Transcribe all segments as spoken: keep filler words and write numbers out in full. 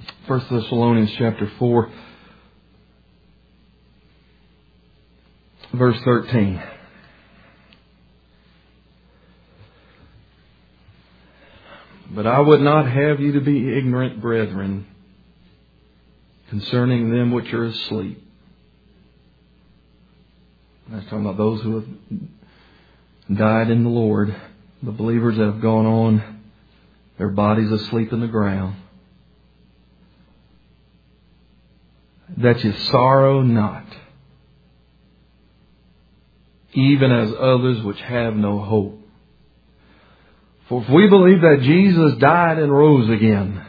First Thessalonians chapter four, verse thirteen. But I would not have you to be ignorant, brethren, concerning them which are asleep. That's talking about those who have died in the Lord, the believers that have gone on, their bodies asleep in the ground. That you sorrow not, even as others which have no hope. For if we believe that Jesus died and rose again,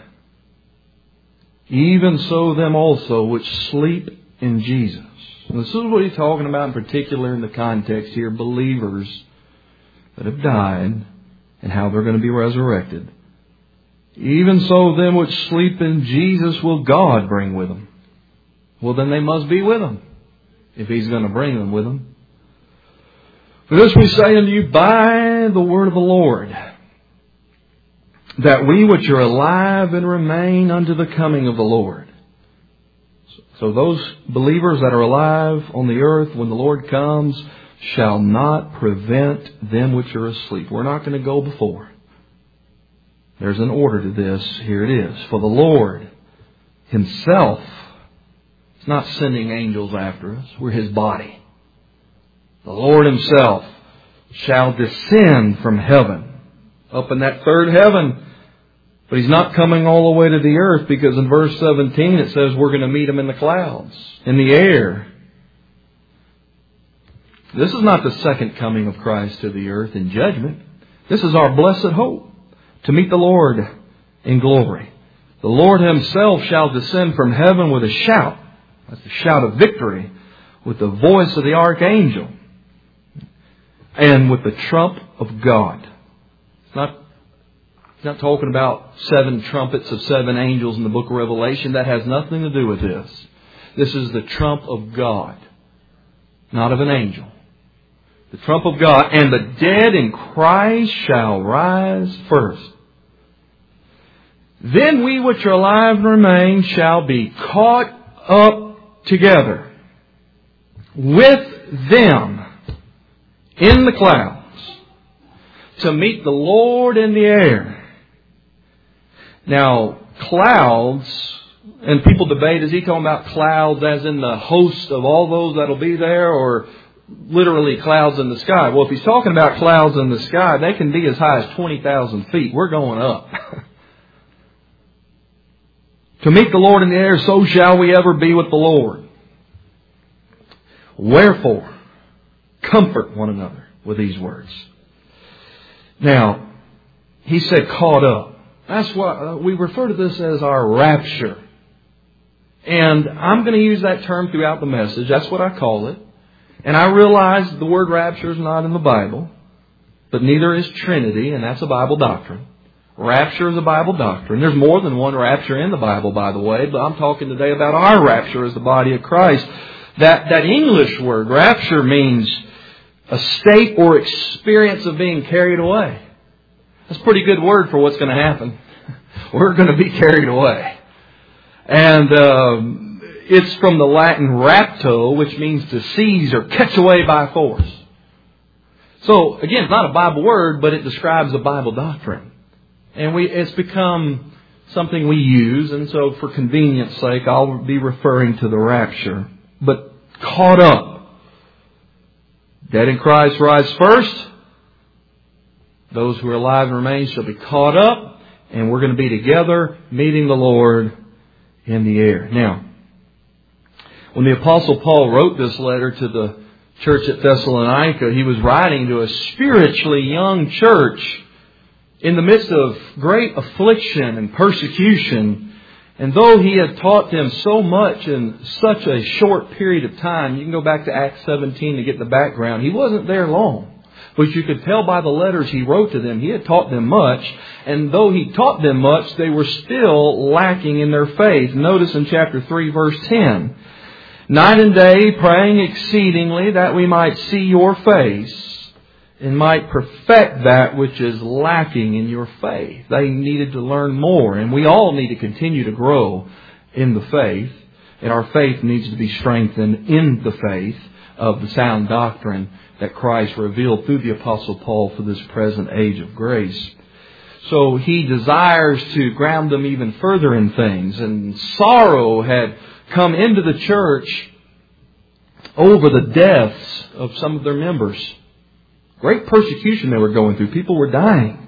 even so them also which sleep in Jesus. And this is what he's talking about in particular in the context here. Believers that have died and how they're going to be resurrected. Even so them which sleep in Jesus will God bring with them. Well, then they must be with Him, if He's going to bring them with Him. For this we say unto you by the word of the Lord, that we which are alive and remain unto the coming of the Lord. So those believers that are alive on the earth when the Lord comes shall not prevent them which are asleep. We're not going to go before. There's an order to this. Here it is. For the Lord Himself is not sending angels after us. We're His body. The Lord Himself shall descend from heaven, up in that third heaven. But He's not coming all the way to the earth, because in verse seventeen it says we're going to meet Him in the clouds, in the air. This is not the second coming of Christ to the earth in judgment. This is our blessed hope, to meet the Lord in glory. The Lord Himself shall descend from heaven with a shout. That's the shout of victory, with the voice of the archangel, and with the trump of God. It's not, it's not talking about seven trumpets of seven angels in the book of Revelation. That has nothing to do with this. This is the trump of God, not of an angel. The trump of God. And the dead in Christ shall rise first. Then we which are alive and remain shall be caught up together with them in the clouds to meet the Lord in the air. Now, clouds, and people debate, is he talking about clouds as in the host of all those that'll be there, or literally clouds in the sky? Well, if he's talking about clouds in the sky, they can be as high as twenty thousand feet. We're going up. To meet the Lord in the air, so shall we ever be with the Lord. Wherefore, comfort one another with these words. Now, he said caught up. That's why uh, we refer to this as our rapture. And I'm going to use that term throughout the message. That's what I call it. And I realize the word rapture is not in the Bible, but neither is Trinity, and that's a Bible doctrine. Rapture is a Bible doctrine. There's more than one rapture in the Bible, by the way, but I'm talking today about our rapture as the body of Christ. That, that English word, rapture, means a state or experience of being carried away. That's a pretty good word for what's going to happen. We're going to be carried away. And um, it's from the Latin rapto, which means to seize or catch away by force. So, again, it's not a Bible word, but it describes a Bible doctrine. And we it's become something we use, and so for convenience sake, I'll be referring to the rapture. But caught up. Dead in Christ rise first. Those who are alive and remain shall be caught up, and we're going to be together meeting the Lord in the air. Now, when the Apostle Paul wrote this letter to the church at Thessalonica, he was writing to a spiritually young church in the midst of great affliction and persecution. And though he had taught them so much in such a short period of time, you can go back to Acts seventeen to get the background. He wasn't there long. But you could tell by the letters he wrote to them, he had taught them much. And though he taught them much, they were still lacking in their faith. Notice in chapter three, verse ten. Night and day praying exceedingly that we might see your face and might perfect that which is lacking in your faith. They needed to learn more, and we all need to continue to grow in the faith, and our faith needs to be strengthened in the faith of the sound doctrine that Christ revealed through the Apostle Paul for this present age of grace. So he desires to ground them even further in things, and sorrow had come into the church over the deaths of some of their members. Great persecution they were going through. People were dying.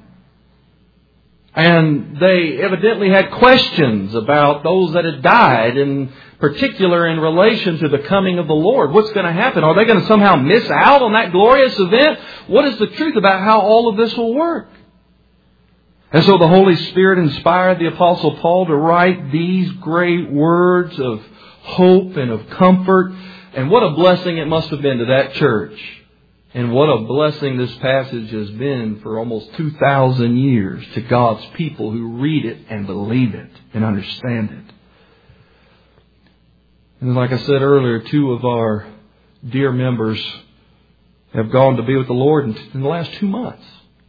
And they evidently had questions about those that had died, in particular in relation to the coming of the Lord. What's going to happen? Are they going to somehow miss out on that glorious event? What is the truth about how all of this will work? And so the Holy Spirit inspired the Apostle Paul to write these great words of hope and of comfort. And what a blessing it must have been to that church. And what a blessing this passage has been for almost two thousand years to God's people who read it and believe it and understand it. And like I said earlier, two of our dear members have gone to be with the Lord in the last two months.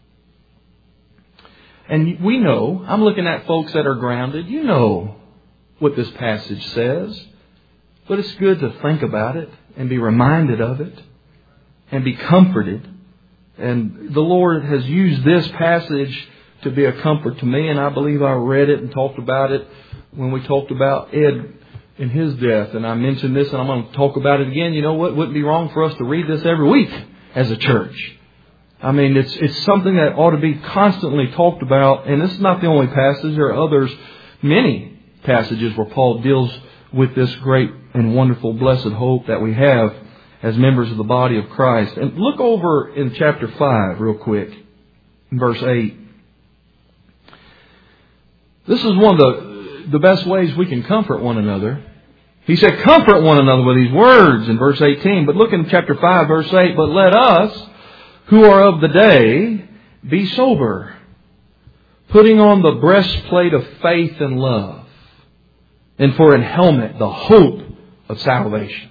And we know, I'm looking at folks that are grounded, you know what this passage says. But it's good to think about it and be reminded of it and be comforted. And the Lord has used this passage to be a comfort to me. And I believe I read it and talked about it when we talked about Ed and his death. And I mentioned this and I'm going to talk about it again. You know what? It wouldn't be wrong for us to read this every week as a church. I mean, it's it's something that ought to be constantly talked about. And this is not the only passage. There are others, many passages where Paul deals with this great and wonderful blessed hope that we have as members of the body of Christ. And look over in chapter five real quick, in verse eight. This is one of the, the best ways we can comfort one another. He said, comfort one another with these words in verse eighteen. But look in chapter five, verse eight. But let us, who are of the day, be sober, putting on the breastplate of faith and love, and for an helmet, the hope of salvation.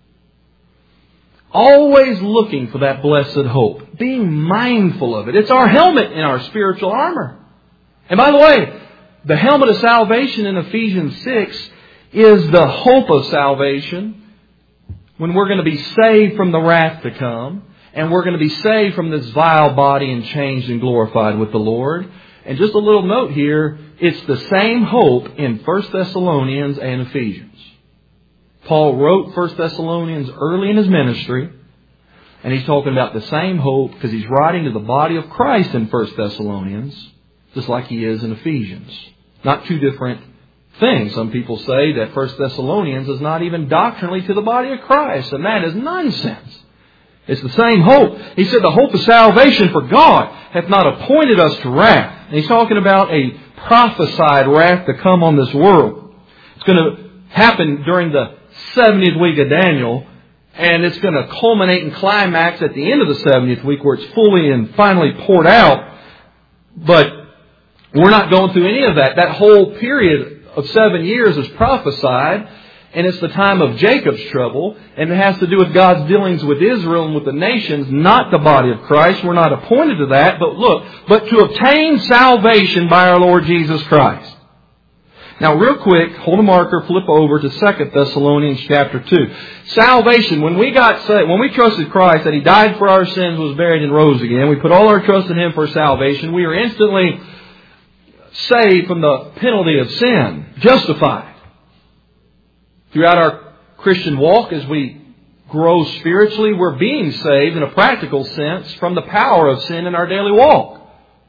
Always looking for that blessed hope. Being mindful of it. It's our helmet in our spiritual armor. And by the way, the helmet of salvation in Ephesians six is the hope of salvation when we're going to be saved from the wrath to come. And we're going to be saved from this vile body and changed and glorified with the Lord. And just a little note here, it's the same hope in First Thessalonians and Ephesians. Paul wrote First Thessalonians early in his ministry, and he's talking about the same hope because he's writing to the body of Christ in First Thessalonians, just like he is in Ephesians. Not two different things. Some people say that First Thessalonians is not even doctrinally to the body of Christ, and that is nonsense. It's the same hope. He said the hope of salvation for God hath not appointed us to wrath. And he's talking about a prophesied wrath to come on this world. It's going to happen during the seventieth week of Daniel. And it's going to culminate and climax at the end of the seventieth week where it's fully and finally poured out. But we're not going through any of that. That whole period of seven years is prophesied. And it's the time of Jacob's trouble. And it has to do with God's dealings with Israel and with the nations, not the body of Christ. We're not appointed to that. But look, but to obtain salvation by our Lord Jesus Christ. Now real quick, hold a marker, flip over to Second Thessalonians chapter two. Salvation, when we got saved, when we trusted Christ, that He died for our sins, was buried and rose again. We put all our trust in Him for salvation. We are instantly saved from the penalty of sin, justified. Throughout our Christian walk, as we grow spiritually, we're being saved in a practical sense from the power of sin in our daily walk.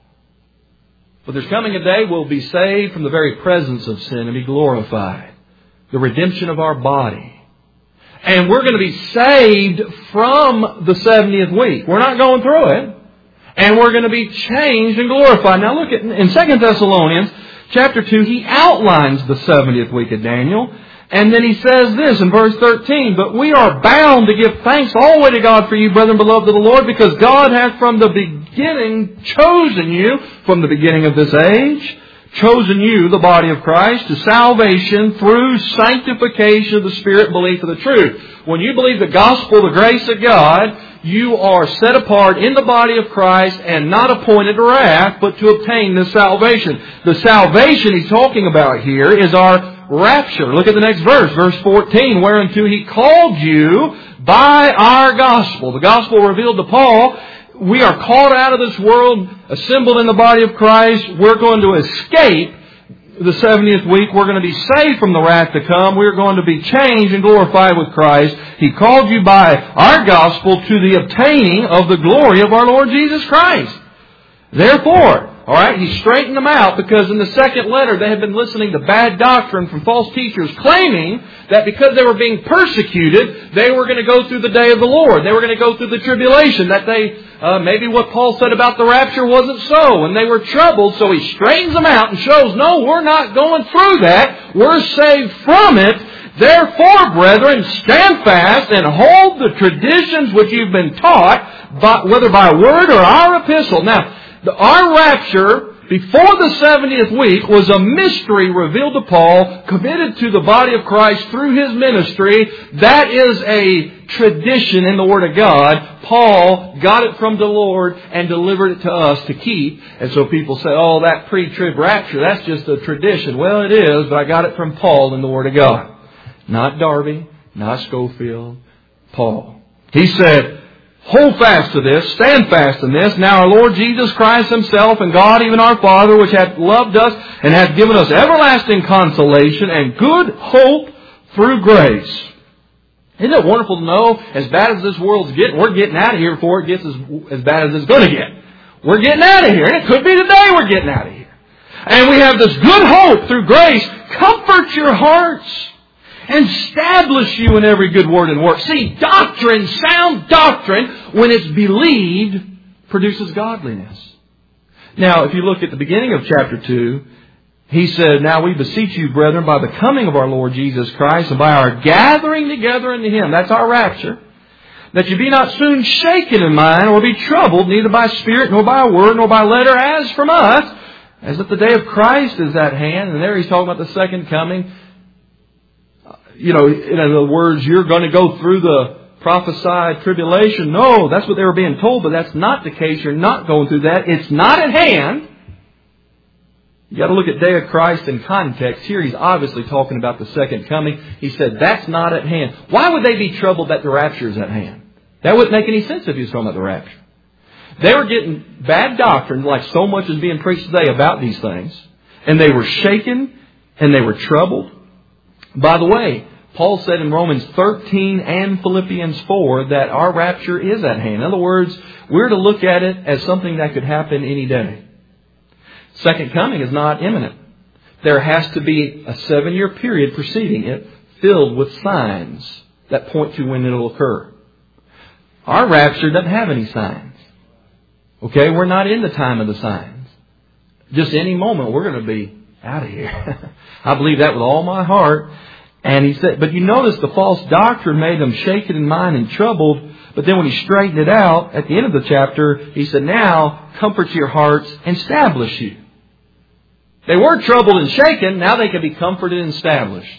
But there's coming a day we'll be saved from the very presence of sin and be glorified. The redemption of our body. And we're going to be saved from the seventieth week. We're not going through it. And we're going to be changed and glorified. Now look at in Second Thessalonians chapter two, he outlines the seventieth week of Daniel. And then he says this in verse thirteen, but we are bound to give thanks always to God for you, brethren, beloved of the Lord, because God hath from the beginning chosen you from the beginning of this age chosen you, the body of Christ, to salvation through sanctification of the Spirit and belief of the truth. When you believe the gospel, the grace of God, you are set apart in the body of Christ and not appointed to wrath, but to obtain this salvation. The salvation he's talking about here is our rapture. Look at the next verse, verse fourteen, whereunto he called you by our gospel. The gospel revealed to Paul. We are called out of this world, assembled in the body of Christ. We're going to escape the seventieth week. We're going to be saved from the wrath to come. We're going to be changed and glorified with Christ. He called you by our gospel to the obtaining of the glory of our Lord Jesus Christ. Therefore, all right, he straightened them out because in the second letter they had been listening to bad doctrine from false teachers claiming that because they were being persecuted, they were going to go through the day of the Lord. They were going to go through the tribulation. That they, uh, maybe what Paul said about the rapture wasn't so. And they were troubled, so he straightens them out and shows, no, we're not going through that. We're saved from it. Therefore, brethren, stand fast and hold the traditions which you've been taught, by, whether by word or our epistle. Now, the, our rapture before the seventieth week was a mystery revealed to Paul, committed to the body of Christ through his ministry. That is a tradition in the Word of God. Paul got it from the Lord and delivered it to us to keep. And so people say, oh, that pre-trib rapture, that's just a tradition. Well, it is, but I got it from Paul in the Word of God. Not Darby, not Schofield, Paul. He said, hold fast to this, stand fast in this. Now our Lord Jesus Christ Himself and God, even our Father, which hath loved us and hath given us everlasting consolation and good hope through grace. Isn't it wonderful to know, as bad as this world's getting, we're getting out of here before it gets as, as bad as it's going to get. We're getting out of here. And it could be today we're getting out of here. And we have this good hope through grace. Comfort your hearts. And establish you in every good word and work. See, doctrine, sound doctrine, when it's believed, produces godliness. Now, if you look at the beginning of chapter two, he said, now we beseech you, brethren, by the coming of our Lord Jesus Christ and by our gathering together into Him, that's our rapture, that you be not soon shaken in mind or be troubled, neither by spirit, nor by word, nor by letter, as from us, as if the day of Christ is at hand. And there he's talking about the second coming. You know, in other words, you're going to go through the prophesied tribulation. No, that's what they were being told, but that's not the case. You're not going through that. It's not at hand. You got to look at day of Christ in context. Here he's obviously talking about the second coming. He said, that's not at hand. Why would they be troubled that the rapture is at hand? That wouldn't make any sense if he was talking about the rapture. They were getting bad doctrine, like so much is being preached today about these things. And they were shaken and they were troubled. By the way, Paul said in Romans thirteen and Philippians four that our rapture is at hand. In other words, we're to look at it as something that could happen any day. Second coming is not imminent. There has to be a seven-year period preceding it filled with signs that point to when it will occur. Our rapture doesn't have any signs. Okay, we're not in the time of the signs. Just any moment we're going to be out of here. I believe that with all my heart. And he said, but you notice the false doctrine made them shaken in mind and troubled. But then when he straightened it out at the end of the chapter, he said, now comfort your hearts and establish you. They were troubled and shaken. Now they can be comforted and established.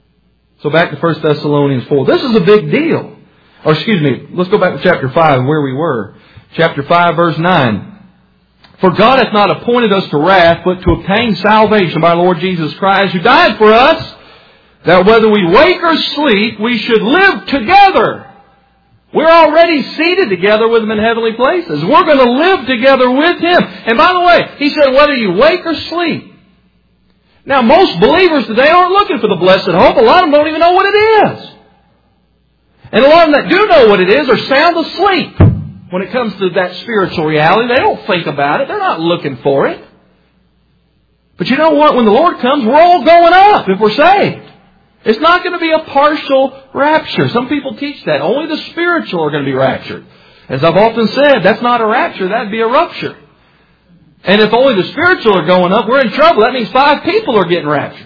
So back to First Thessalonians four. This is a big deal. Or excuse me, let's go back to chapter five where we were. Chapter five, verse nine. For God hath not appointed us to wrath, but to obtain salvation by our Lord Jesus Christ, who died for us, that whether we wake or sleep, we should live together. We're already seated together with Him in heavenly places. We're going to live together with Him. And by the way, He said whether you wake or sleep. Now, most believers today aren't looking for the blessed hope. A lot of them don't even know what it is. And a lot of them that do know what it is are sound asleep when it comes to that spiritual reality. They don't think about it. They're not looking for it. But you know what? When the Lord comes, we're all going up if we're saved. It's not going to be a partial rapture. Some people teach that. Only the spiritual are going to be raptured. As I've often said, that's not a rapture. That'd be a rupture. And if only the spiritual are going up, we're in trouble. That means five people are getting raptured.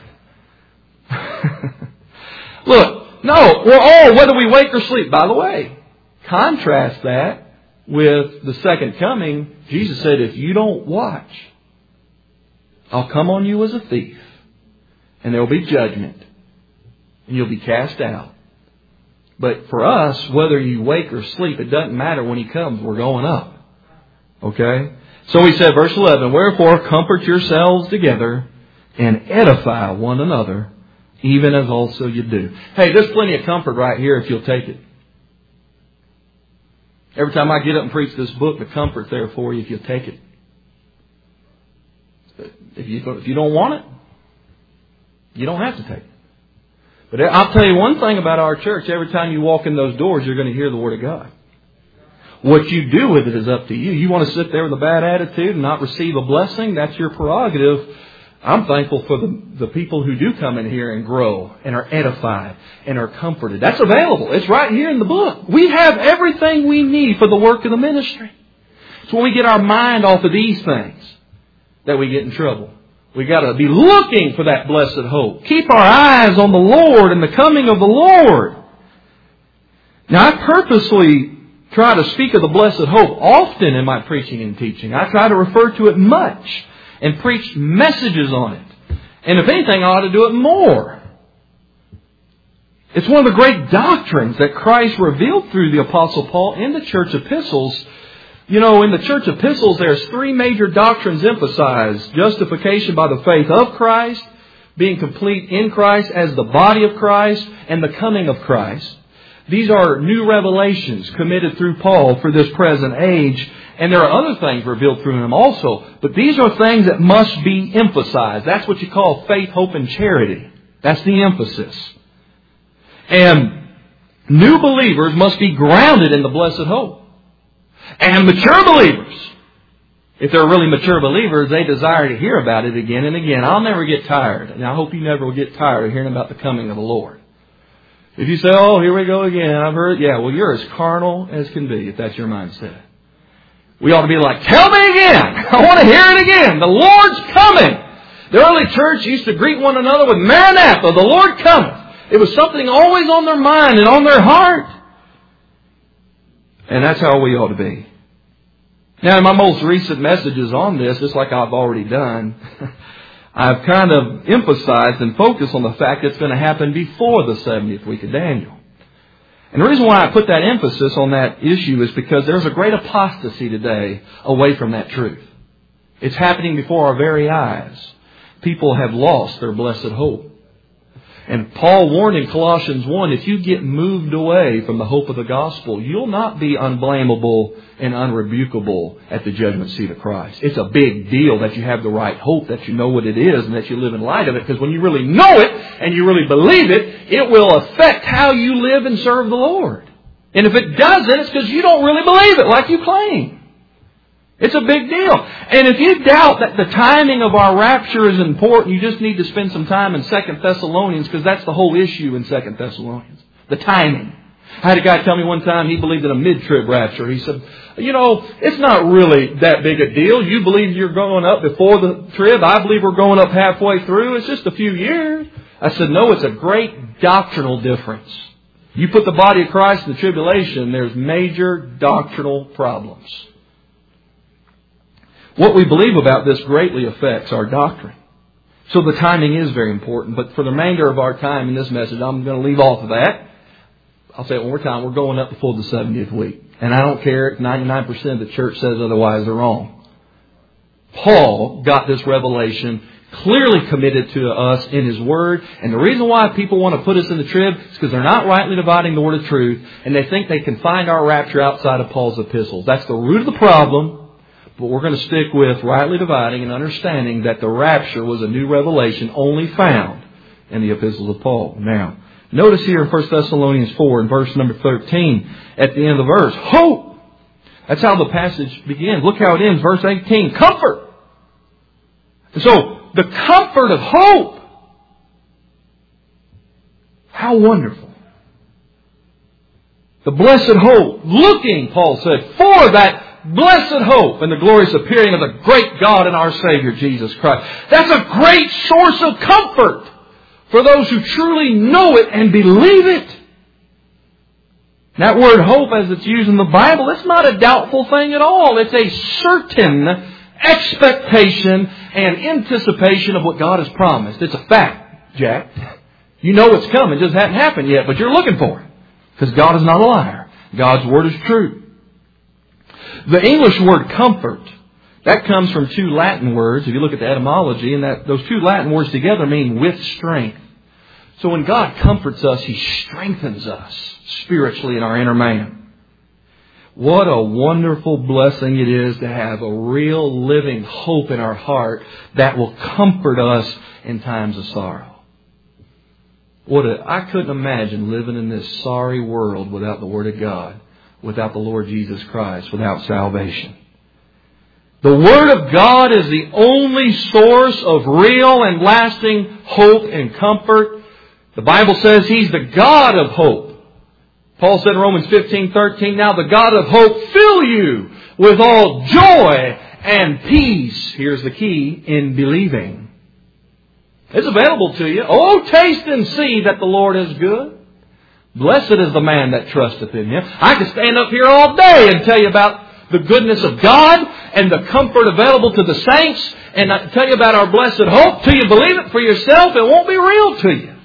Look, no, we're all, whether we wake or sleep. By the way, contrast that with the second coming. Jesus said, if you don't watch, I'll come on you as a thief. And there will be judgment. And you'll be cast out. But for us, whether you wake or sleep, it doesn't matter when He comes. We're going up. Okay? So He said, verse eleven, wherefore comfort yourselves together and edify one another, even as also you do. Hey, there's plenty of comfort right here if you'll take it. Every time I get up and preach this book, the comfort's there for you if you'll take it. If you, if you don't want it, you don't have to take it. But I'll tell you one thing about our church. Every time you walk in those doors, you're going to hear the Word of God. What you do with it is up to you. You want to sit there with a bad attitude and not receive a blessing? That's your prerogative. I'm thankful for the, the people who do come in here and grow and are edified and are comforted. That's available. It's right here in the book. We have everything we need for the work of the ministry. It's when we get our mind off of these things that we get in trouble. We got to be looking for that blessed hope. Keep our eyes on the Lord and the coming of the Lord. Now, I purposely try to speak of the blessed hope often in my preaching and teaching. I try to refer to it much and preach messages on it. And if anything, I ought to do it more. It's one of the great doctrines that Christ revealed through the Apostle Paul in the church epistles. You know, in the church epistles, there's three major doctrines emphasized. Justification by the faith of Christ, being complete in Christ as the body of Christ, and the coming of Christ. These are new revelations committed through Paul for this present age. And there are other things revealed through him also. But these are things that must be emphasized. That's what you call faith, hope, and charity. That's the emphasis. And new believers must be grounded in the blessed hope. And mature believers, if they're really mature believers, they desire to hear about it again and again. I'll never get tired. And I hope you never will get tired of hearing about the coming of the Lord. If you say, oh, here we go again, I've heard, yeah, well, you're as carnal as can be, if that's your mindset. We ought to be like, tell me again. I want to hear it again. The Lord's coming. The early church used to greet one another with Maranatha, the Lord cometh. It was something always on their mind and on their heart. And that's how we ought to be. Now, in my most recent messages on this, just like I've already done, I've kind of emphasized and focused on the fact it's going to happen before the seventieth week of Daniel. And the reason why I put that emphasis on that issue is because there's a great apostasy today away from that truth. It's happening before our very eyes. People have lost their blessed hope. And Paul warned in Colossians one, if you get moved away from the hope of the gospel, you'll not be unblameable and unrebukable at the judgment seat of Christ. It's a big deal that you have the right hope, that you know what it is, and that you live in light of it. Because when you really know it and you really believe it, it will affect how you live and serve the Lord. And if it doesn't, it's because you don't really believe it like you claim. It's a big deal. And if you doubt that the timing of our rapture is important, you just need to spend some time in Second Thessalonians, because that's the whole issue in Second Thessalonians. The timing. I had a guy tell me one time he believed in a mid-trib rapture. He said, you know, it's not really that big a deal. You believe you're going up before the trib. I believe we're going up halfway through. It's just a few years. I said, no, it's a great doctrinal difference. You put the body of Christ in the tribulation, there's major doctrinal problems. What we believe about this greatly affects our doctrine. So the timing is very important. But for the remainder of our time in this message, I'm going to leave off of that. I'll say it one more time. We're going up before the seventieth week. And I don't care if ninety-nine percent of the church says otherwise, they're wrong. Paul got this revelation clearly committed to us in his word. And the reason why people want to put us in the trib is because they're not rightly dividing the word of truth. And they think they can find our rapture outside of Paul's epistles. That's the root of the problem. But we're going to stick with rightly dividing and understanding that the rapture was a new revelation only found in the epistles of Paul. Now, notice here in First Thessalonians four in verse number thirteen, at the end of the verse, hope. That's how the passage begins. Look how it ends, verse eighteen, comfort. And so, the comfort of hope. How wonderful. The blessed hope, looking, Paul said, for that blessed hope and the glorious appearing of the great God and our Savior, Jesus Christ. That's a great source of comfort for those who truly know it and believe it. That word hope, as it's used in the Bible, it's not a doubtful thing at all. It's a certain expectation and anticipation of what God has promised. It's a fact, Jack. You know it's coming. It just hasn't happened yet, but you're looking for it. Because God is not a liar. God's Word is true. The English word comfort, that comes from two Latin words. If you look at the etymology, and that those two Latin words together mean with strength. So when God comforts us, He strengthens us spiritually in our inner man. What a wonderful blessing it is to have a real living hope in our heart that will comfort us in times of sorrow. What a, I couldn't imagine living in this sorry world without the Word of God, without the Lord Jesus Christ, without salvation. The Word of God is the only source of real and lasting hope and comfort. The Bible says He's the God of hope. Paul said in Romans fifteen thirteen, now the God of hope fill you with all joy and peace. Here's the key, in believing. It's available to you. Oh, taste and see that the Lord is good. Blessed is the man that trusteth in Him. I could stand up here all day and tell you about the goodness of God and the comfort available to the saints, and I tell you about our blessed hope. Till you believe it for yourself, it won't be real to you.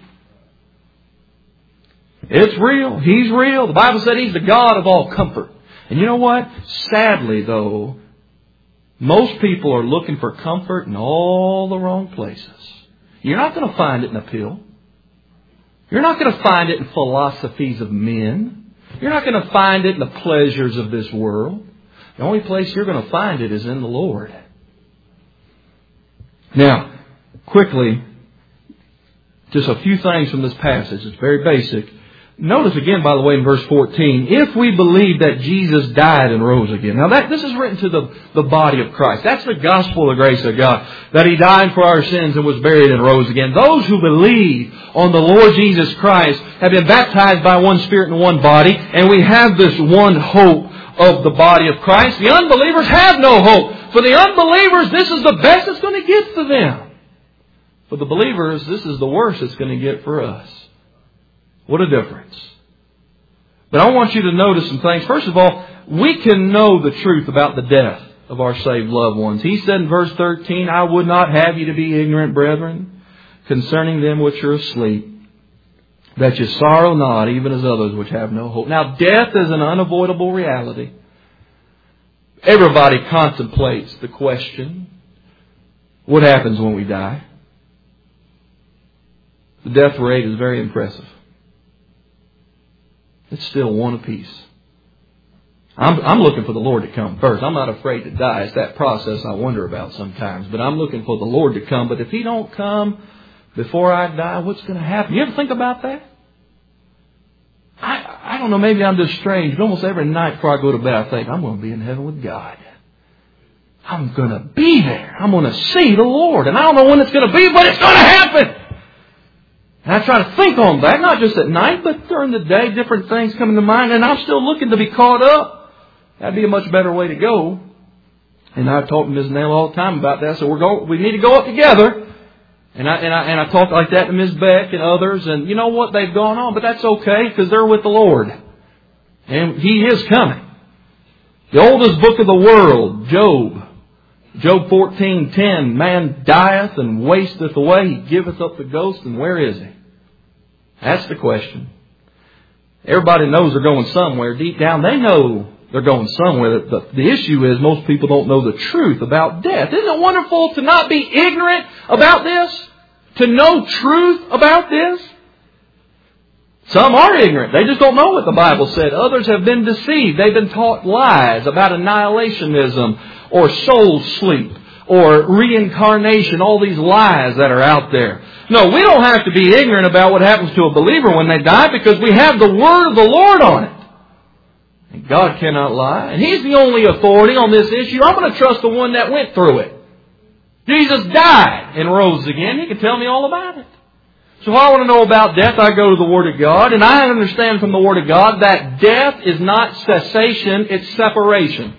It's real. He's real. The Bible said He's the God of all comfort. And you know what? Sadly, though, most people are looking for comfort in all the wrong places. You're not going to find it in a pill. You're not going to find it in philosophies of men. You're not going to find it in the pleasures of this world. The only place you're going to find it is in the Lord. Now, quickly, just a few things from this passage. It's very basic. Notice again, by the way, in verse fourteen, if we believe that Jesus died and rose again. Now, that this is written to the, the body of Christ. That's the gospel of the grace of God. That He died for our sins and was buried and rose again. Those who believe on the Lord Jesus Christ have been baptized by one Spirit and one body. And we have this one hope of the body of Christ. The unbelievers have no hope. For the unbelievers, this is the best it's going to get for them. For the believers, this is the worst it's going to get for us. What a difference. But I want you to notice some things. First of all, we can know the truth about the death of our saved loved ones. He said in verse thirteen, I would not have you to be ignorant, brethren, concerning them which are asleep, that you sorrow not, even as others which have no hope. Now, death is an unavoidable reality. Everybody contemplates the question, what happens when we die? The death rate is very impressive. It's still one apiece. I'm, I'm looking for the Lord to come first. I'm not afraid to die. It's that process I wonder about sometimes. But I'm looking for the Lord to come. But if He don't come before I die, what's going to happen? You ever think about that? I, I don't know. Maybe I'm just strange. But almost every night before I go to bed, I think, I'm going to be in heaven with God. I'm going to be there. I'm going to see the Lord. And I don't know when it's going to be, but it's going to happen. And I try to think on that, not just at night, but during the day, different things come into mind. And I'm still looking to be caught up. That'd be a much better way to go. And I talk to Miz Nell all the time about that. So we're going, we need to go up together. And I, and I, and I talk like that to Miz Beck and others. And you know what? They've gone on, but that's okay because they're with the Lord. And He is coming. The oldest book of the world, Job. Job fourteen ten, man dieth and wasteth away. He giveth up the ghost, and where is he? That's the question. Everybody knows they're going somewhere. Deep down, they know they're going somewhere. The, the issue is most people don't know the truth about death. Isn't it wonderful to not be ignorant about this? To know truth about this? Some are ignorant. They just don't know what the Bible said. Others have been deceived. They've been taught lies about annihilationism or soul sleep or reincarnation, all these lies that are out there. No, we don't have to be ignorant about what happens to a believer when they die because we have the Word of the Lord on it. And God cannot lie. And He's the only authority on this issue. I'm going to trust the one that went through it. Jesus died and rose again. He can tell me all about it. So if I want to know about death, I go to the Word of God. And I understand from the Word of God that death is not cessation, it's separation.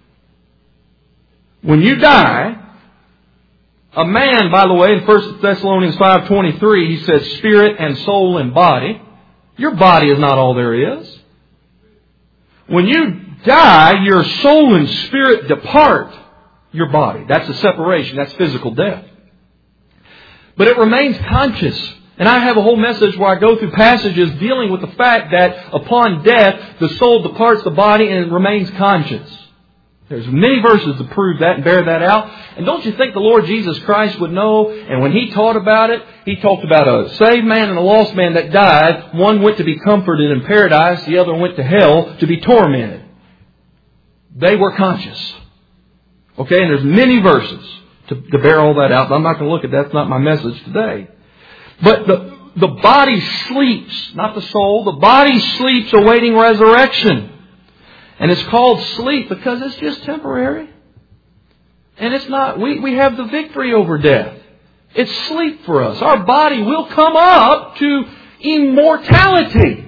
When you die, a man, by the way, in First Thessalonians five twenty-three, he says spirit and soul and body. Your body is not all there is. When you die, your soul and spirit depart. your body. That's a separation. That's physical death. But it remains conscious. And I have a whole message where I go through passages dealing with the fact that upon death, the soul departs the body and remains conscious. There's many verses to prove that and bear that out. And don't you think the Lord Jesus Christ would know? And when He taught about it, He talked about a saved man and a lost man that died. One went to be comforted in paradise. The other went to hell to be tormented. They were conscious. Okay, and there's many verses to, to bear all that out. But I'm not going to look at that. That's not my message today. But the, the body sleeps, not the soul. The body sleeps awaiting resurrection. And it's called sleep because it's just temporary. And it's not, we, we have the victory over death. It's sleep for us. Our body will come up to immortality.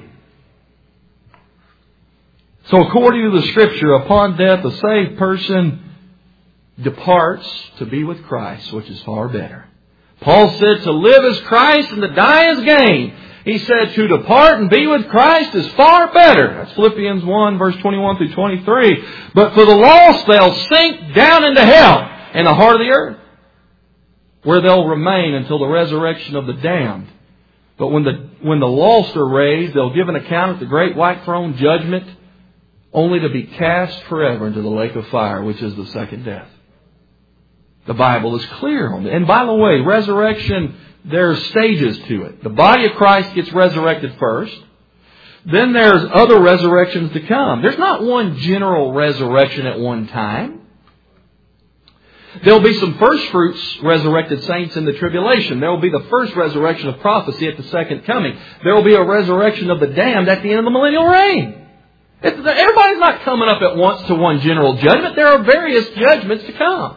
So according to the Scripture, upon death, a saved person departs to be with Christ, which is far better. Paul said to live is Christ and to die is gain. He said to depart and be with Christ is far better. That's Philippians one, verse twenty-one through twenty-three. But for the lost, they'll sink down into hell, in the heart of the earth, where they'll remain until the resurrection of the damned. But when the, when the lost are raised, they'll give an account at the great white throne judgment, only to be cast forever into the lake of fire, which is the second death. The Bible is clear on it. And by the way, resurrection, there are stages to it. The body of Christ gets resurrected first. Then there's other resurrections to come. There's not one general resurrection at one time. There'll be some first fruits resurrected saints in the tribulation. There will be the first resurrection of prophecy at the second coming. There will be a resurrection of the damned at the end of the millennial reign. Everybody's not coming up at once to one general judgment. There are various judgments to come.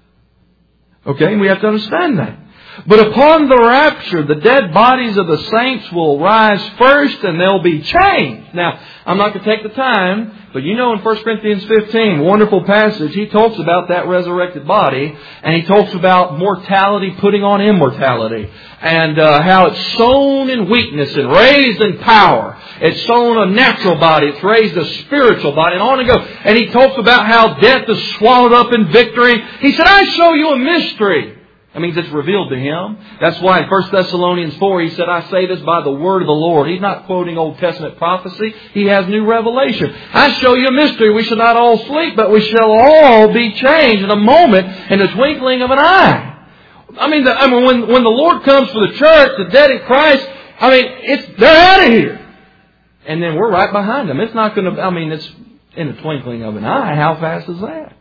Okay, and we have to understand that. But upon the rapture, the dead bodies of the saints will rise first and they'll be changed. Now, I'm not going to take the time, but you know in First Corinthians fifteen, wonderful passage, he talks about that resurrected body, and he talks about mortality putting on immortality, and uh, how it's sown in weakness and raised in power. It's sown a natural body, it's raised a spiritual body, and on and go. And he talks about how death is swallowed up in victory. He said, I show you a mystery. That means it's revealed to him. That's why in First Thessalonians four he said, I say this by the word of the Lord. He's not quoting Old Testament prophecy. He has new revelation. I show you a mystery. We shall not all sleep, but we shall all be changed in a moment, in the twinkling of an eye. I mean, the, I mean when, when the Lord comes for the church, the dead in Christ, I mean, it's they're out of here. And then we're right behind them. It's not going to, I mean, it's in the twinkling of an eye. How fast is that?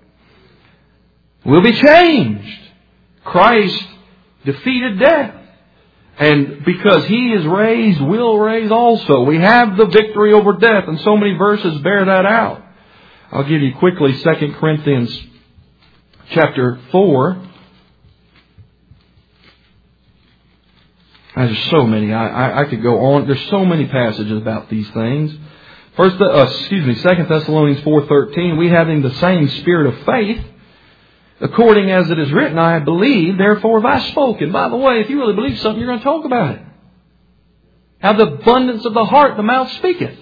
We'll be changed. Christ defeated death. And because He is raised, we'll raise also. We have the victory over death. And so many verses bear that out. I'll give you quickly Second Corinthians chapter four. There's so many. I, I, I could go on. There's so many passages about these things. First, uh, excuse me, Second Thessalonians four thirteen. We having the same spirit of faith, according as it is written, I believe, therefore have I spoken. By the way, if you really believe something, you're going to talk about it. Out of the abundance of the heart, the mouth speaketh.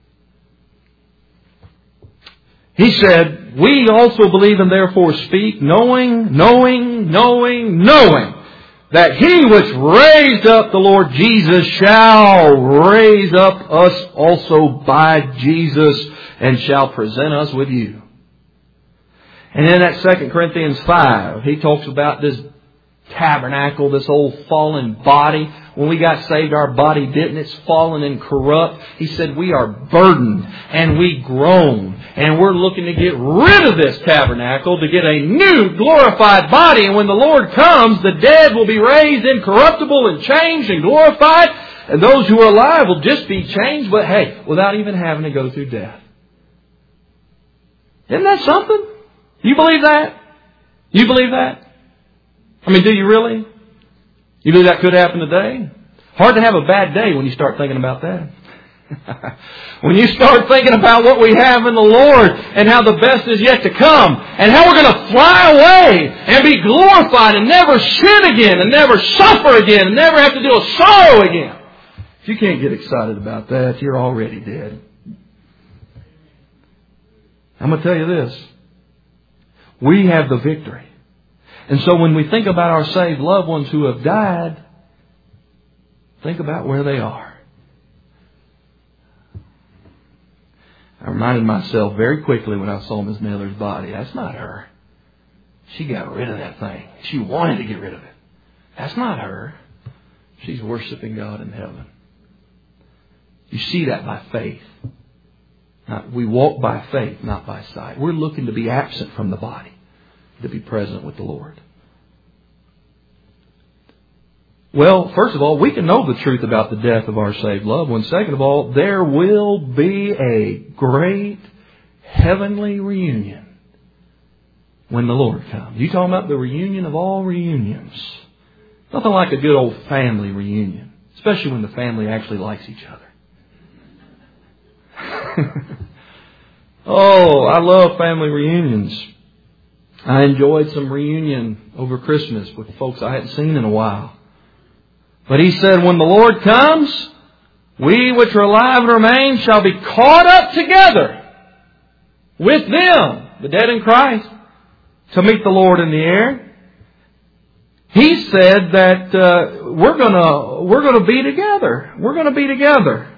He said, we also believe and therefore speak, knowing, knowing, knowing, knowing, that He which raised up the Lord Jesus shall raise up us also by Jesus and shall present us with you. And in that Second Corinthians five, he talks about this tabernacle, this old fallen body. When we got saved, our body didn't. It's fallen and corrupt. He said we are burdened and we groan. And we're looking to get rid of this tabernacle to get a new glorified body. And when the Lord comes, the dead will be raised incorruptible and changed and glorified. And those who are alive will just be changed, but hey, without even having to go through death. Isn't that something? You believe that? You believe that? I mean, do you really? You believe that could happen today? Hard to have a bad day when you start thinking about that. When you start thinking about what we have in the Lord and how the best is yet to come and how we're going to fly away and be glorified and never sin again and never suffer again and never have to deal with sorrow again. If you can't get excited about that, you're already dead. I'm going to tell you this. We have the victory. And so when we think about our saved loved ones who have died, think about where they are. I reminded myself very quickly when I saw Miss Naylor's body, that's not her. She got rid of that thing. She wanted to get rid of it. That's not her. She's worshiping God in heaven. You see that by faith. Not, we walk by faith, not by sight. We're looking to be absent from the body, to be present with the Lord. Well, first of all, we can know the truth about the death of our saved loved ones. Second of all, there will be a great heavenly reunion when the Lord comes. You talking about the reunion of all reunions. Nothing like a good old family reunion, especially when the family actually likes each other. Oh, I love family reunions. I enjoyed some reunion over Christmas with folks I hadn't seen in a while. But he said, when the Lord comes, we which are alive and remain shall be caught up together with them, the dead in Christ, to meet the Lord in the air. He said that uh, we're gonna we're gonna be together. We're gonna be together.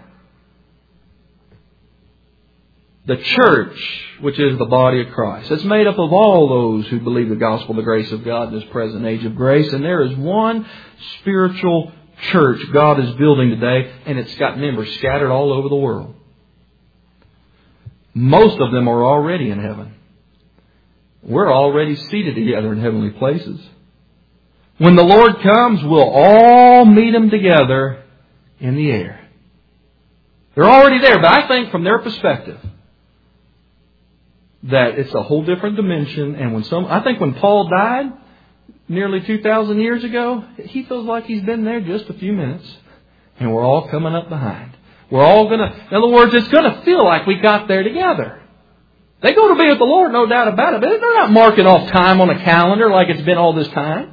The church, which is the body of Christ, it's made up of all those who believe the gospel, the grace of God in this present age of grace. And there is one spiritual church God is building today, and it's got members scattered all over the world. Most of them are already in heaven. We're already seated together in heavenly places. When the Lord comes, we'll all meet Him together in the air. They're already there, but I think from their perspective that it's a whole different dimension. And when some, I think when Paul died nearly two thousand years ago, he feels like he's been there just a few minutes, and we're all coming up behind. We're all going to, in other words, it's going to feel like we got there together. They go to be with the Lord, no doubt about it, but they're not marking off time on a calendar like it's been all this time.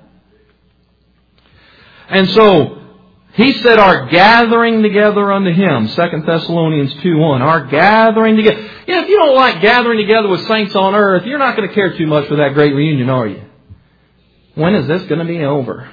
And so, he said our gathering together unto Him, Second Thessalonians two one, our gathering together. You know, if you don't like gathering together with saints on earth, you're not going to care too much for that great reunion, are you? When is this going to be over?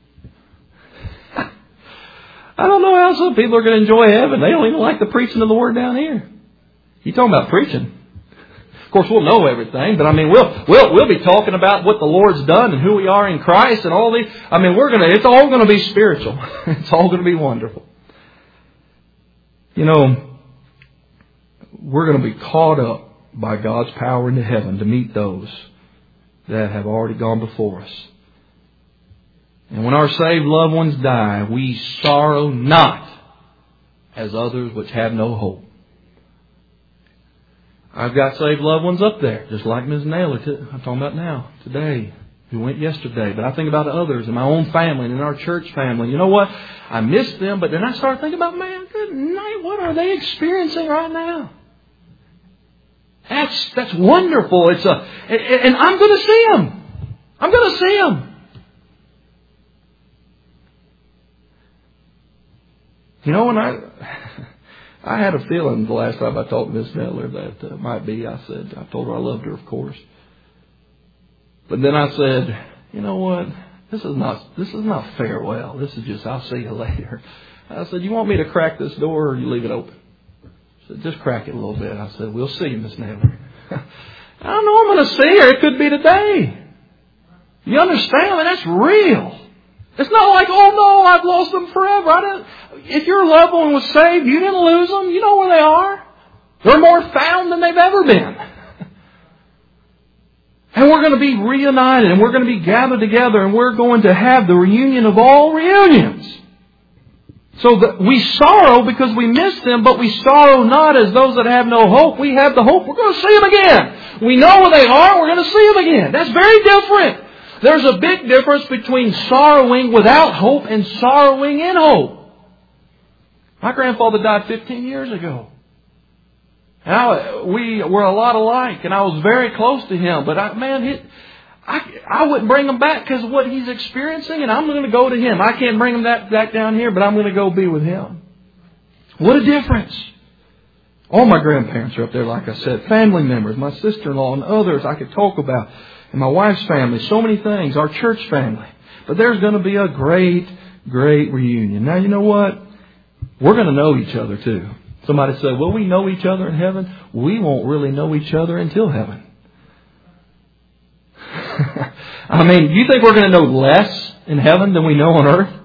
I don't know how some people are going to enjoy heaven. They don't even like the preaching of the Word down here. You talking about preaching? Of course, we'll know everything, but I mean, we'll we'll we'll be talking about what the Lord's done and who we are in Christ and all these. I mean, we're gonna. It's all going to be spiritual. It's all going to be wonderful. You know, we're going to be caught up by God's power into heaven to meet those that have already gone before us. And when our saved loved ones die, we sorrow not as others which have no hope. I've got saved loved ones up there, just like Miz Naylor, I'm talking about now, today, who went yesterday. But I think about others in my own family and in our church family. You know what? I miss them, but then I start thinking about, man, good night, what are they experiencing right now? That's that's wonderful. It's a, and I'm going to see them. I'm going to see them. You know, when I, I had a feeling the last time I talked to Miss Naylor that uh, might be, I said, I told her I loved her, of course. But then I said, you know what? This is not, this is not farewell. This is just, I'll see you later. I said, you want me to crack this door or you leave it open? She said, just crack it a little bit. I said, we'll see you, Miss Naylor. I don't know, I'm going to see her. It could be today. You understand? I mean, that's real. It's not like, oh no, I've lost them forever. I didn't. If your loved one was saved, you didn't lose them. You know where they are. They're more found than they've ever been. And we're going to be reunited and we're going to be gathered together and we're going to have the reunion of all reunions. So that we sorrow because we miss them, but we sorrow not as those that have no hope. We have the hope. We're going to see them again. We know where they are. We're going to see them again. That's very different. There's a big difference between sorrowing without hope and sorrowing in hope. My grandfather died fifteen years ago. And I, we were a lot alike, and I was very close to him. But I, man, it, I, I wouldn't bring him back because of what he's experiencing, and I'm going to go to him. I can't bring him back, back down here, but I'm going to go be with him. What a difference. All my grandparents are up there, like I said. Family members, my sister-in-law, and others I could talk about. and my wife's family, so many things, our church family. But there's going to be a great, great reunion. Now, you know what? We're going to know each other too. Somebody said, will we know each other in heaven? We won't really know each other until heaven. I mean, do you think we're going to know less in heaven than we know on earth?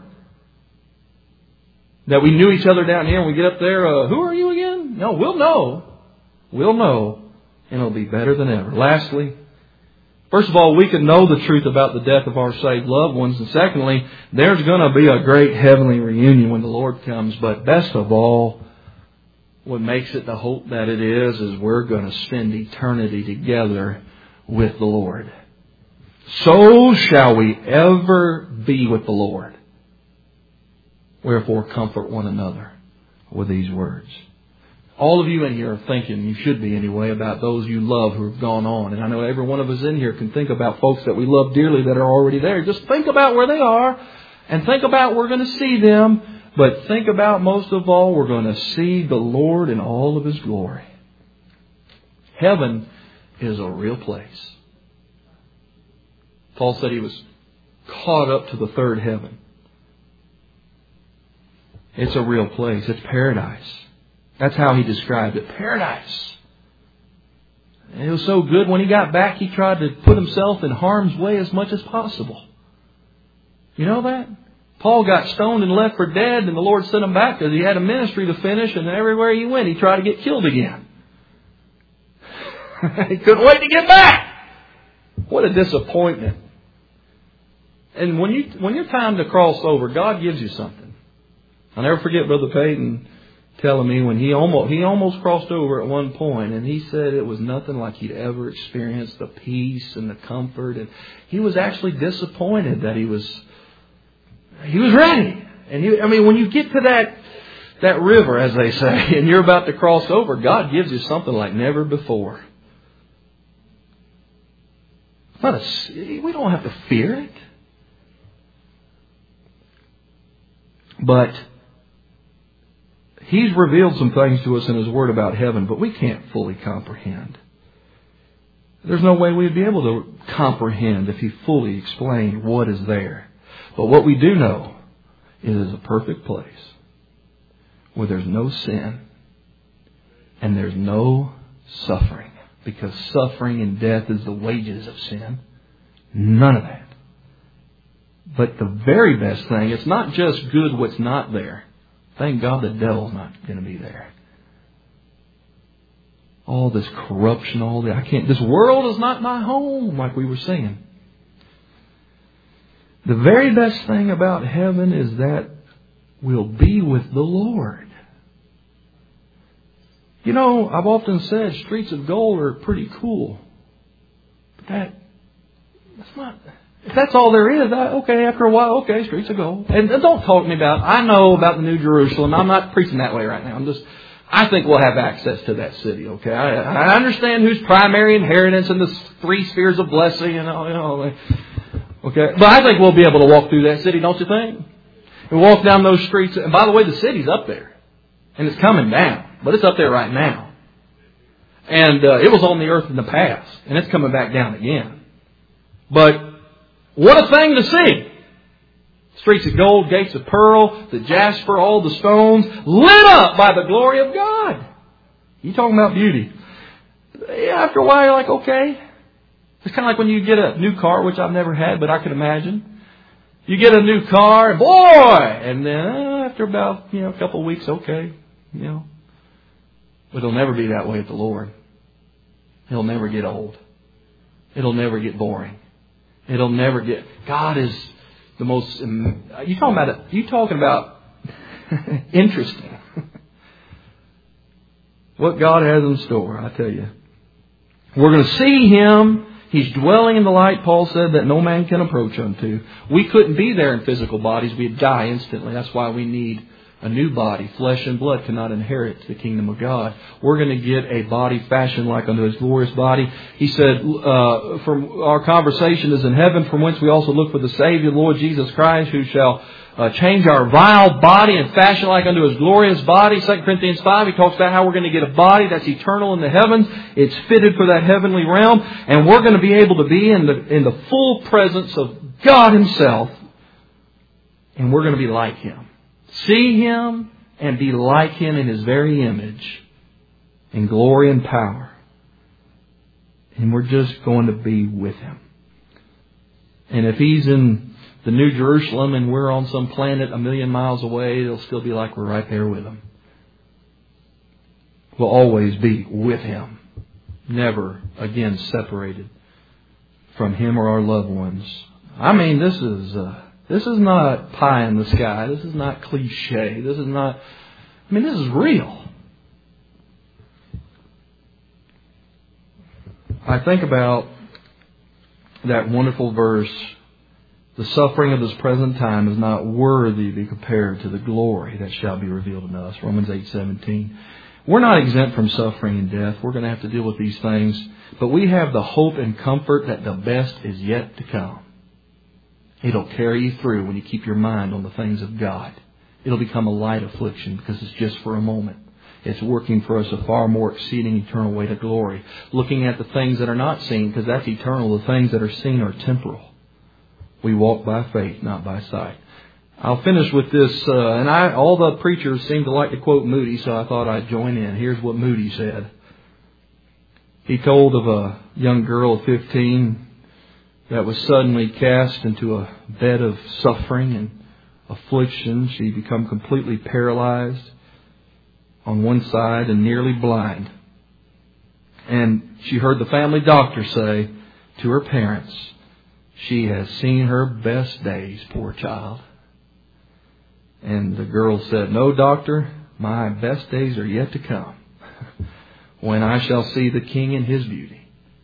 That we knew each other down here and we get up there, uh, who are you again? No, we'll know. We'll know. And it'll be better than ever. Lastly, first of all, we can know the truth about the death of our saved loved ones. And secondly, there's going to be a great heavenly reunion when the Lord comes. But best of all, what makes it the hope that it is, is we're going to spend eternity together with the Lord. So shall we ever be with the Lord. Wherefore comfort one another with these words. All of you in here are thinking, you should be anyway, about those you love who have gone on. And I know every one of us in here can think about folks that we love dearly that are already there. Just think about where they are and think about we're going to see them. But think about most of all, we're going to see the Lord in all of His glory. Heaven is a real place. Paul said he was caught up to the third heaven. It's a real place. It's paradise. That's how he described it. Paradise. And it was so good when he got back, he tried to put himself in harm's way as much as possible. You know that? Paul got stoned and left for dead, and the Lord sent him back because he had a ministry to finish, and everywhere he went, he tried to get killed again. He couldn't wait to get back. What a disappointment. And when you when you're time to cross over, God gives you something. I'll never forget Brother Payton telling me when he almost he almost crossed over at one point, and he said it was nothing like he'd ever experienced the peace and the comfort, and he was actually disappointed that he was he was ready. And he, I mean, when you get to that that river, as they say, and you're about to cross over, God gives you something like never before. It's not a, we don't have to fear it, but He's revealed some things to us in His Word about heaven, but we can't fully comprehend. There's no way we'd be able to comprehend if He fully explained what is there. But what we do know is it is a perfect place where there's no sin and there's no suffering. Because suffering and death is the wages of sin. None of that. But the very best thing, it's not just good what's not there. Thank God the devil's not going to be there. All this corruption, all that. I can't, this world is not my home, like we were saying. The very best thing about heaven is that we'll be with the Lord. You know, I've often said streets of gold are pretty cool. But that, that's not... If that's all there is, I, okay, after a while, okay, streets of gold. And don't talk to me about, I know about the New Jerusalem. I'm not preaching that way right now. I'm just, I think we'll have access to that city, okay? I, I understand whose primary inheritance and the three spheres of blessing and all, you know, okay? But I think we'll be able to walk through that city, don't you think? And walk down those streets. And by the way, the city's up there. And it's coming down. But it's up there right now. And uh, it was on the earth in the past. And it's coming back down again. But what a thing to see. Streets of gold, gates of pearl, the jasper, all the stones, lit up by the glory of God. You talking about beauty. Yeah, after a while you're like, okay. It's kind of like when you get a new car, which I've never had, but I can imagine. You get a new car, and boy! And then uh, after about, you know, a couple of weeks, okay. You know. But it'll never be that way with the Lord. It'll never get old. It'll never get boring. It'll never get... God is the most... You talking about it? You talking about interesting. What God has in store, I tell you. We're going to see Him. He's dwelling in the light, Paul said, that no man can approach unto. We couldn't be there in physical bodies. We'd die instantly. That's why we need a new body. Flesh and blood cannot inherit the kingdom of God. We're going to get a body fashioned like unto His glorious body. He said, uh, from our conversation is in heaven, from whence we also look for the Savior, the Lord Jesus Christ, who shall uh, change our vile body and fashion like unto His glorious body. Second Corinthians five, he talks about how we're going to get a body that's eternal in the heavens. It's fitted for that heavenly realm. And we're going to be able to be in the, in the full presence of God Himself. And we're going to be like Him. See Him and be like Him in His very image. In glory and power. And we're just going to be with Him. And if He's in the New Jerusalem and we're on some planet a million miles away, it'll still be like we're right there with Him. We'll always be with Him. Never again separated from Him or our loved ones. I mean, this is uh, this is not pie in the sky. This is not cliche. This is not... I mean, this is real. I think about that wonderful verse, the suffering of this present time is not worthy to be compared to the glory that shall be revealed in us. Romans eight seventeen. We're not exempt from suffering and death. We're going to have to deal with these things. But we have the hope and comfort that the best is yet to come. It'll carry you through when you keep your mind on the things of God. It'll become a light affliction because it's just for a moment. It's working for us a far more exceeding eternal way to glory. Looking at the things that are not seen, because that's eternal. The things that are seen are temporal. We walk by faith, not by sight. I'll finish with this. Uh, and I, all the preachers seem to like to quote Moody, so I thought I'd join in. Here's what Moody said. He told of a young girl of fifteen that was suddenly cast into a bed of suffering and affliction. She'd become completely paralyzed on one side and nearly blind. And she heard the family doctor say to her parents, "She has seen her best days, poor child." And the girl said, "No, doctor, my best days are yet to come when I shall see the King in His beauty."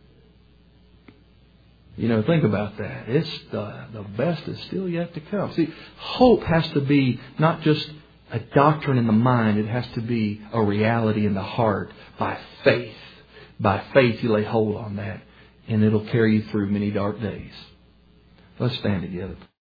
You know, think about that. It's the, the best is still yet to come. See, hope has to be not just a doctrine in the mind. It has to be a reality in the heart by faith. By faith you lay hold on that, and it'll carry you through many dark days. Let's stand together.